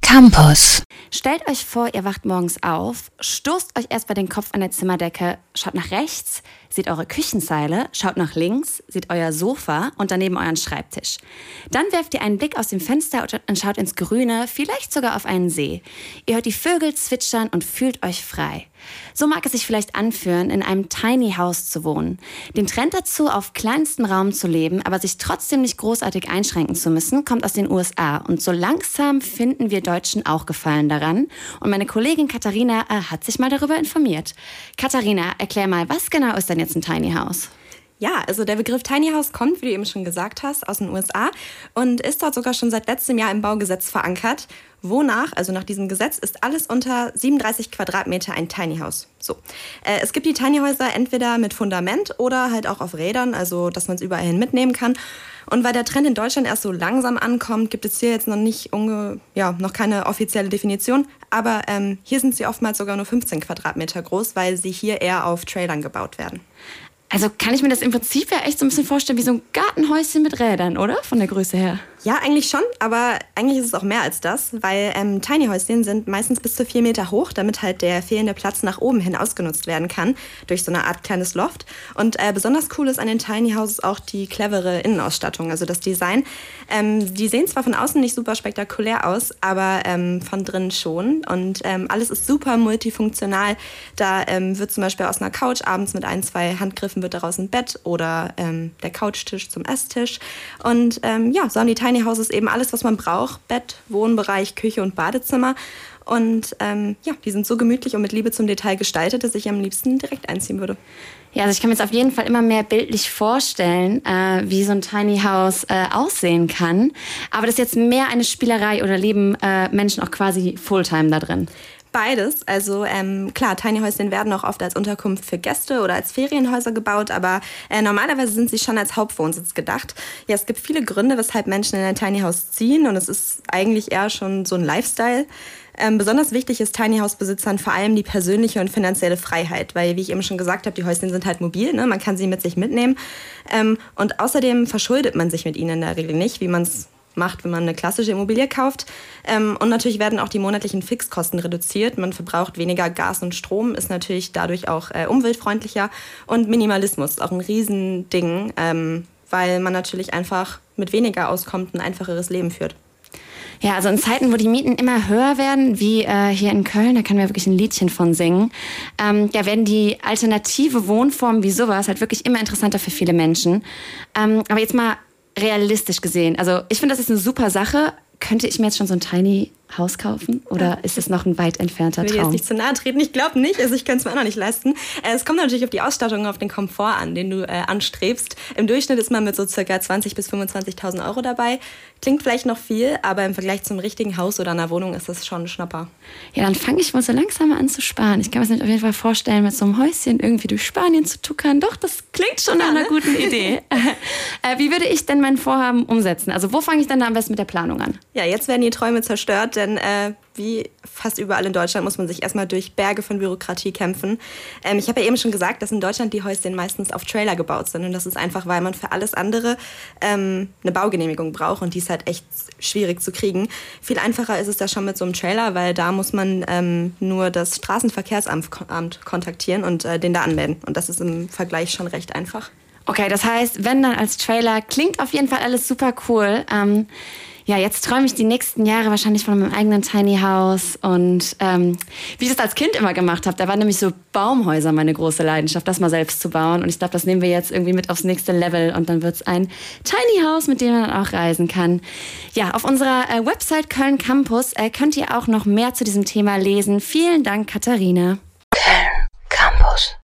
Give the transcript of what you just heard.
Campus. Stellt euch vor, ihr wacht morgens auf, stoßt euch erst bei den Kopf an der Zimmerdecke, schaut nach rechts, seht eure Küchenzeile, schaut nach links, seht euer Sofa und daneben euren Schreibtisch. Dann werft ihr einen Blick aus dem Fenster und schaut ins Grüne, vielleicht sogar auf einen See. Ihr hört die Vögel zwitschern und fühlt euch frei. So mag es sich vielleicht anfühlen, in einem Tiny House zu wohnen. Den Trend dazu, auf kleinstem Raum zu leben, aber sich trotzdem nicht großartig einschränken zu müssen, kommt aus den USA. Und so langsam finden wir Deutschen auch Gefallen daran. Und meine Kollegin Katharina hat sich mal darüber informiert. Katharina, erklär mal, was genau ist denn jetzt ein Tiny House? Ja, also der Begriff Tiny House kommt, wie du eben schon gesagt hast, aus den USA und ist dort sogar schon seit letztem Jahr im Baugesetz verankert. Wonach, also nach diesem Gesetz, ist alles unter 37 Quadratmeter ein Tiny House. So. Es gibt die Tiny Häuser entweder mit Fundament oder halt auch auf Rädern, also dass man es überall hin mitnehmen kann. Und weil der Trend in Deutschland erst so langsam ankommt, gibt es hier jetzt noch nicht noch keine offizielle Definition. Aber hier sind sie oftmals sogar nur 15 Quadratmeter groß, weil sie hier eher auf Trailern gebaut werden. Also kann ich mir das im Prinzip ja echt so ein bisschen vorstellen wie so ein Gartenhäuschen mit Rädern, oder? Von der Größe her. Ja, eigentlich schon, aber eigentlich ist es auch mehr als das, weil Tiny Häuschen sind meistens bis zu 4 Meter hoch, damit halt der fehlende Platz nach oben hin ausgenutzt werden kann, durch so eine Art kleines Loft. Und besonders cool ist an den Tiny Houses auch die clevere Innenausstattung, also das Design. Die sehen zwar von außen nicht super spektakulär aus, aber von drinnen schon. Und alles ist super multifunktional. Da wird zum Beispiel aus einer Couch abends mit 1, 2 Handgriffen wird daraus ein Bett oder der Couchtisch zum Esstisch. Und so haben die Tiny Houses eben alles, was man braucht. Bett, Wohnbereich, Küche und Badezimmer. Und die sind so gemütlich und mit Liebe zum Detail gestaltet, dass ich am liebsten direkt einziehen würde. Ja, also ich kann mir jetzt auf jeden Fall immer mehr bildlich vorstellen, wie so ein Tiny House aussehen kann. Aber das ist jetzt mehr eine Spielerei oder leben Menschen auch quasi Fulltime da drin? Beides. Also klar, Tiny Häuschen werden auch oft als Unterkunft für Gäste oder als Ferienhäuser gebaut, aber normalerweise sind sie schon als Hauptwohnsitz gedacht. Ja, es gibt viele Gründe, weshalb Menschen in ein Tiny House ziehen und es ist eigentlich eher schon so ein Lifestyle. Besonders wichtig ist Tiny House-Besitzern vor allem die persönliche und finanzielle Freiheit, weil, wie ich eben schon gesagt habe, die Häuschen sind halt mobil, ne? Man kann sie mit sich mitnehmen und außerdem verschuldet man sich mit ihnen in der Regel nicht, wie man es macht, wenn man eine klassische Immobilie kauft. Und natürlich werden auch die monatlichen Fixkosten reduziert. Man verbraucht weniger Gas und Strom, ist natürlich dadurch auch umweltfreundlicher. Und Minimalismus ist auch ein Riesending, weil man natürlich einfach mit weniger auskommt, ein einfacheres Leben führt. Ja, also in Zeiten, wo die Mieten immer höher werden, wie hier in Köln, da können wir wirklich ein Liedchen von singen, werden die alternative Wohnformen wie sowas halt wirklich immer interessanter für viele Menschen. Aber jetzt mal realistisch gesehen, also ich finde, das ist eine super Sache. Könnte ich mir jetzt schon so ein Tiny Haus kaufen? Oder ist es noch ein weit entfernter Traum? Ich will jetzt nicht zu nahe treten. Ich glaube nicht. Also ich kann es mir auch noch nicht leisten. Es kommt natürlich auf die Ausstattung und auf den Komfort an, den du anstrebst. Im Durchschnitt ist man mit so circa 20.000 bis 25.000 Euro dabei. Klingt vielleicht noch viel, aber im Vergleich zum richtigen Haus oder einer Wohnung ist das schon ein Schnapper. Ja, dann fange ich wohl so langsam an zu sparen. Ich kann mir das auf jeden Fall vorstellen, mit so einem Häuschen irgendwie durch Spanien zu tuckern. Doch, das klingt schon nach einer guten Idee. Wie würde ich denn mein Vorhaben umsetzen? Also wo fange ich dann am besten mit der Planung an? Ja, jetzt werden die Träume zerstört, denn wie fast überall in Deutschland muss man sich erstmal durch Berge von Bürokratie kämpfen. Ich habe ja eben schon gesagt, dass in Deutschland die Häuschen meistens auf Trailer gebaut sind. Und das ist einfach, weil man für alles andere eine Baugenehmigung braucht. Und die ist halt echt schwierig zu kriegen. Viel einfacher ist es da schon mit so einem Trailer, weil da muss man nur das Straßenverkehrsamt kontaktieren und den da anmelden. Und das ist im Vergleich schon recht einfach. Okay, das heißt, wenn dann als Trailer, klingt auf jeden Fall alles super cool. Jetzt träume ich die nächsten Jahre wahrscheinlich von meinem eigenen Tiny House und wie ich das als Kind immer gemacht habe, da waren nämlich so Baumhäuser meine große Leidenschaft, das mal selbst zu bauen und ich glaube, das nehmen wir jetzt irgendwie mit aufs nächste Level und dann wird es ein Tiny House, mit dem man dann auch reisen kann. Ja, auf unserer Website Köln Campus könnt ihr auch noch mehr zu diesem Thema lesen. Vielen Dank, Katharina. Köln Campus.